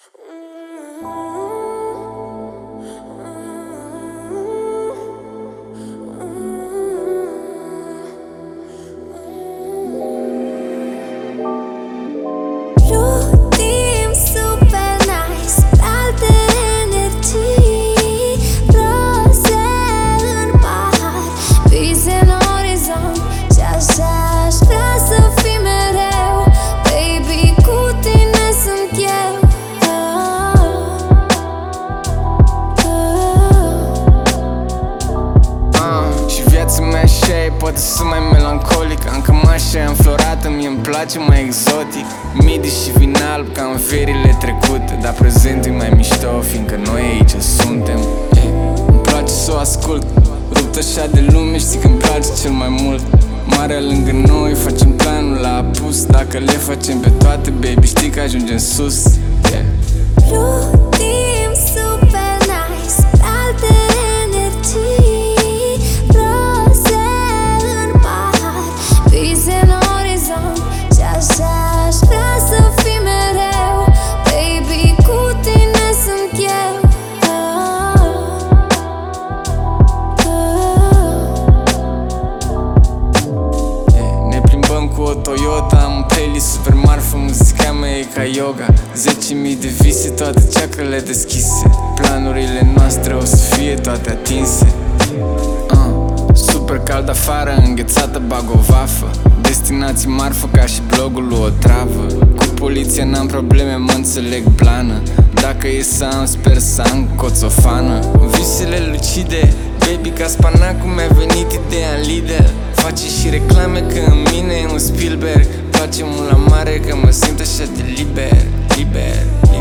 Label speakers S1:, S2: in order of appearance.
S1: Șutim super nice, alte energii, roze în pahar, vise în orizont. Și așa aș vrea să fii mereu, baby, cu tine sunt eu.
S2: Și viața mea așa e, poate să mai melancolic. Am cămașa înflorată, mie-mi place mai exotic. Midi și vin alb ca în verile trecute, dar prezentul e mai mișto, fiindcă noi aici suntem. Îmi place să o ascult, rupt așa de lume, știi că-mi place cel mai mult. Marea lângă noi, facem planul la apus. Dacă le facem pe toate, baby, știi că ajungem sus.
S1: Șutim super nice, alte energii, roze în pahar, vise în orizont. Și așa aș vrea să fii mereu, baby, cu tine sunt eu.
S2: Ne plimbăm cu o Toyota, am un playlist super marfă, muzica mea e ca yoga. 10.000 de vise, toate ceacrele deschise. Planurile noastre o să fie toate atinse. Super cald afară, înghețată, bag o vafă. Destinații marfă ca și blogul lui o travă. Cu poliția n-am probleme, mă înțeleg plană. Dacă e să am, sper să am coțofană. Visele lucide, baby, ca spanacul mi-a venit ideea în Lidl. Face și reclame că în mine e un Spielberg. Place mult la mare că mă simt așa de liber, liber,